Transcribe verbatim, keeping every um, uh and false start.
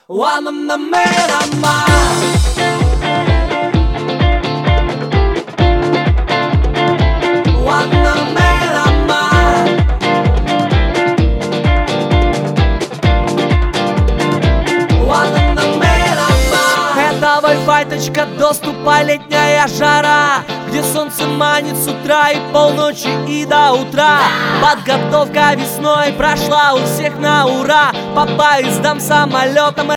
Уанамнамерама. Это Wi-Fi, точка доступа, летняя жара, где солнце манит с утра и полночи и до утра. Подготовка весной прошла у всех на ура. По поездам, самолетам